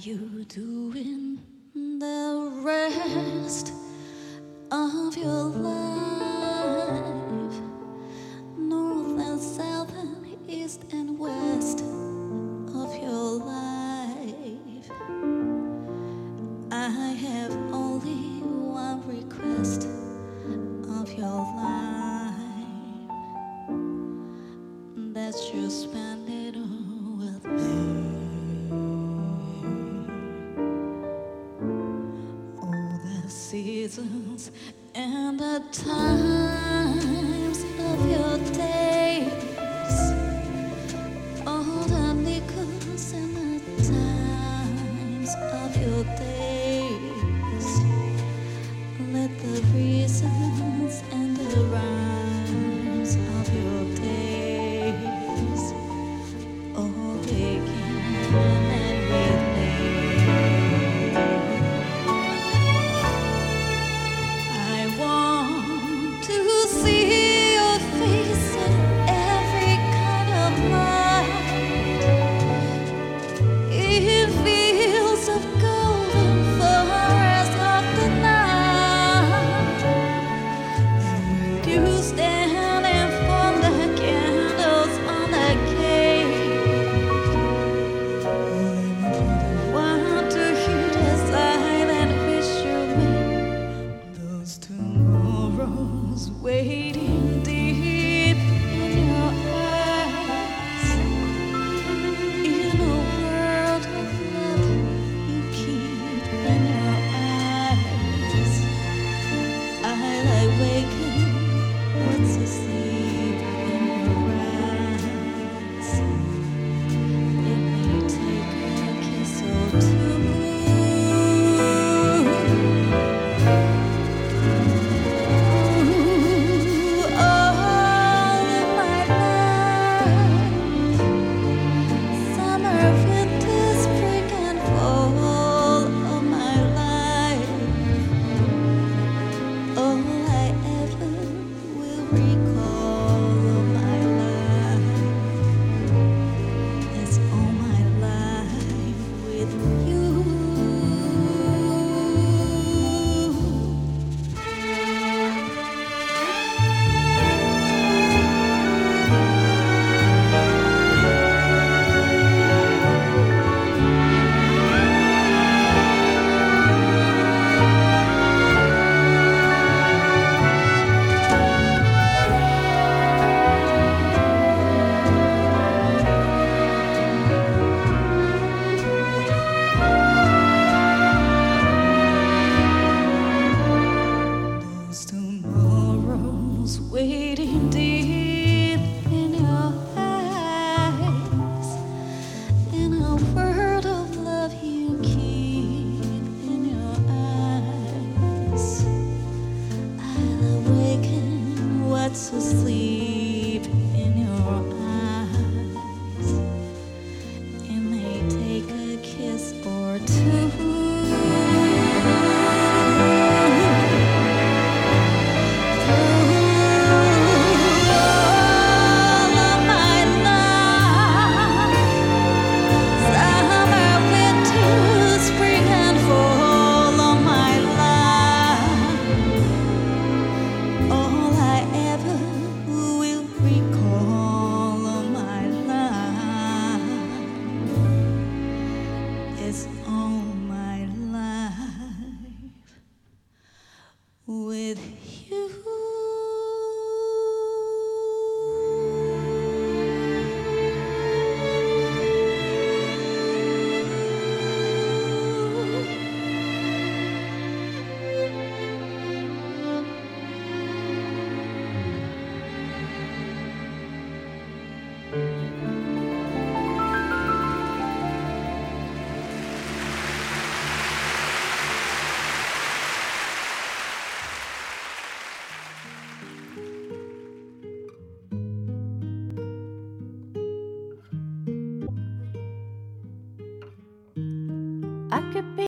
you doing the rest of your life? North and south and east and west of your life. I have only one request of your life, that you spend it all with me. All the seasons and the times of your days, all the nickels and the times of your days. Let the reasons and the rhymes of your days all begin and end with me. I want to see your face in every kind of light, in fields of golden forests of the night. You standing for the candles on the cake. Want to hear the silent whisper, those tomorrows waiting deep in your eyes. In a world of love you keep in your eyes. I lie waking, what's asleep in your eyes. It may take a kiss or two. All in my life, summer, winter, spring, and fall of my life. All I ever will recall of my life is all my life with you. Those tomorrows waiting deep in your eyes. In a world of love you keep in your eyes. I'll awaken what's asleep in your eyes. It may take a kiss or two. It's all my life with I could be